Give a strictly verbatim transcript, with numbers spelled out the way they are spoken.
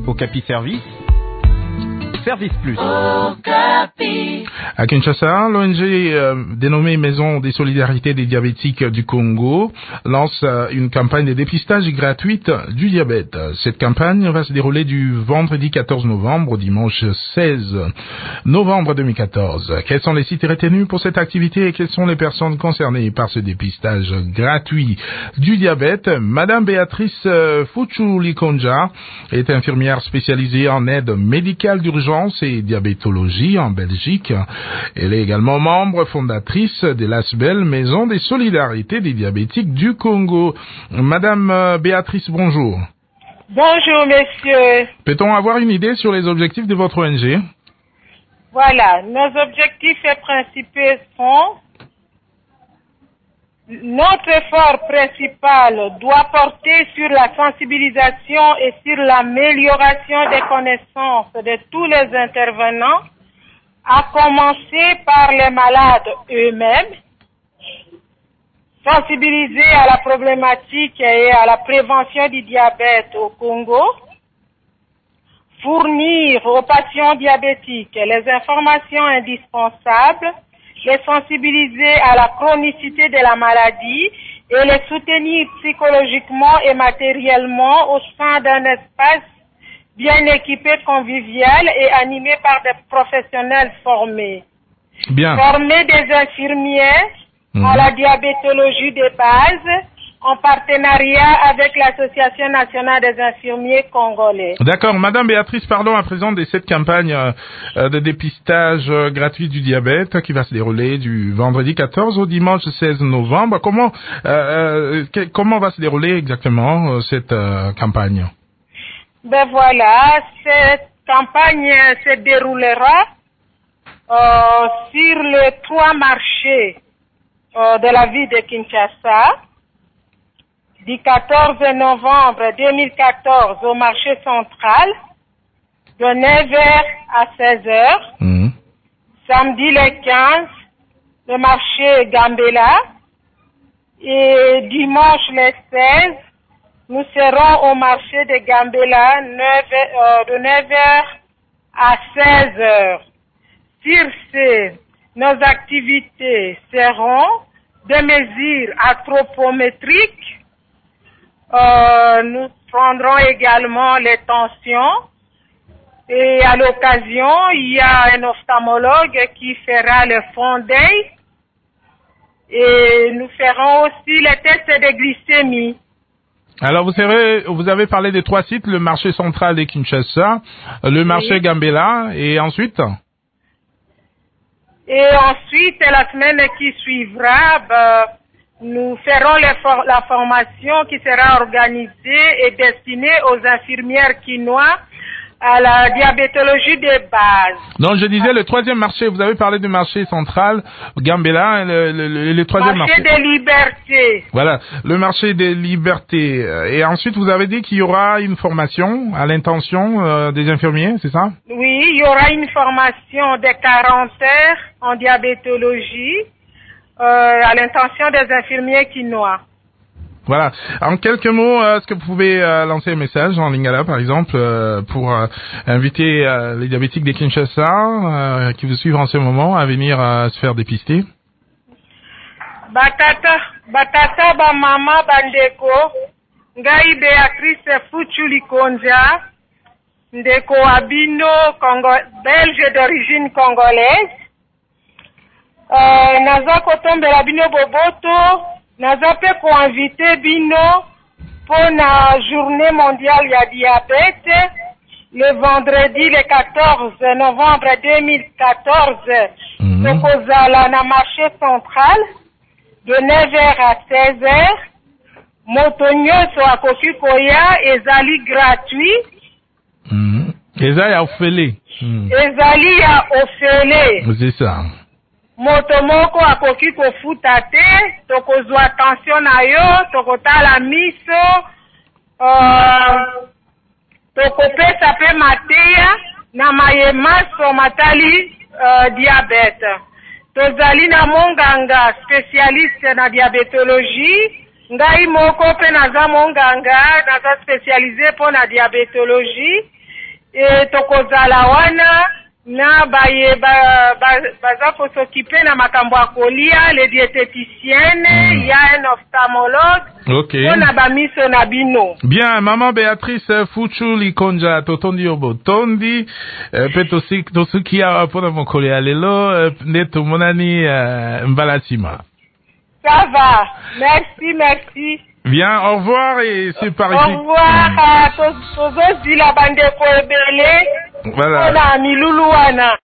Okapi Service, Service Plus. Okapi. À Kinshasa, l'O N G euh, dénommée Maison des Solidarités des Diabétiques du Congo lance euh, une campagne de dépistage gratuite du diabète. Cette campagne va se dérouler du vendredi quatorze novembre au dimanche seize novembre deux mille quatorze. Quels sont les sites retenus pour cette activité et quelles sont les personnes concernées par ce dépistage gratuit du diabète? Madame Béatrice euh, Fuchu-Likonja est infirmière spécialisée en aide médicale d'urgence et diabétologie en Belgique. Elle est également membre fondatrice de l'A S B E L, Maison des Solidarités des Diabétiques du Congo. Madame Béatrice, bonjour. Bonjour, monsieur. Peut-on avoir une idée sur les objectifs de votre O N G? Voilà, nos objectifs principaux sont: notre effort principal doit porter sur la sensibilisation et sur l'amélioration des connaissances de tous les intervenants, à commencer par les malades eux-mêmes, sensibiliser à la problématique et à la prévention du diabète au Congo, fournir aux patients diabétiques les informations indispensables, les sensibiliser à la chronicité de la maladie et les soutenir psychologiquement et matériellement au sein d'un espace bien équipé, convivial et animé par des professionnels formés. Bien. Former des infirmières mmh. à la diabétologie de base en partenariat avec l'Association nationale des infirmiers congolais. D'accord. Madame Béatrice, parlons à présent de cette campagne euh, de dépistage euh, gratuit du diabète qui va se dérouler du vendredi quatorze au dimanche seize novembre. Comment, euh, que, comment va se dérouler exactement euh, cette euh, campagne? Ben voilà, cette campagne se déroulera euh, sur les trois marchés euh, de la ville de Kinshasa, du quatorze novembre deux mille quatorze au marché central, de neuf heures à seize heures, mmh. samedi le quinze, le marché Gambela, et dimanche le seize, nous serons au marché de Gambela euh, de neuf heures à seize heures. Sur ce, nos activités seront des mesures anthropométriques. Euh, nous prendrons également les tensions. Et à l'occasion, il y a un ophtalmologue qui fera le fond d'œil. Et nous ferons aussi les tests de glycémie. Alors, vous savez, vous avez parlé des trois sites, le marché central de Kinshasa, le marché oui. Gambela, et ensuite? Et ensuite, la semaine qui suivra, ben, nous ferons les for- la formation qui sera organisée et destinée aux infirmières quinois à la diabétologie de base. Donc, je disais, le troisième marché, vous avez parlé du marché central, Gambela, le, le, le, le troisième marché. Marché des libertés. Voilà, le marché des libertés. Et ensuite, vous avez dit qu'il y aura une formation à l'intention euh, des infirmiers, c'est ça? Oui, il y aura une formation de quarante heures en diabétologie euh, à l'intention des infirmiers quinois. Voilà. En quelques mots, euh, est-ce que vous pouvez euh, lancer un message en Lingala, par exemple, euh, pour euh, inviter euh, les diabétiques de Kinshasa euh, qui vous suivent en ce moment à venir euh, se faire dépister? Batata, batata ba mama bandeko, ngai Béatrice Fuchu-Likonja, ndeko abino Congo, belge d'origine congolaise. Euh, naza kotombela bino boboto. Naza pe ko invité bino pour la journée mondiale ya diabète le vendredi le quatorze novembre deux mille quatorze. Mm-hmm. Tokozala na marché central de neuf heures à seize heures. Moto nyonso akoki koya, ezali gratuit. Mm-hmm. Ezali ya ofele. Mm. Ezali ya ofele. C'est ça. Moto moko akoki kofuta te, tokozwa attention na yo, tokotala miso, uh, tokopesa pe mateya na mayemaso matali uh, diabete. Tozali na monganga spécialiste na diabétologie, ngai moko pe naza monganga, naza spécialisé po na diabétologie. e tokozala wana na baye ba, ba, baza kosokipe na makambo ya kolia, les diététiciennes, il mm. y a un ophtalmologue. Ok. Mpona bamiso na bino. Bien, maman Béatrice Fuchu Likonja totondi obotondi uh, pe tosi tosukia pona mokole ya lelo uh, nde tomonani uh, mbalatima. Ça va. Merci, merci. Bien, au revoir et c'est par ici. Au revoir. Mm. Tozo di la bande ko ebele. Voilà. Ona milulu wana.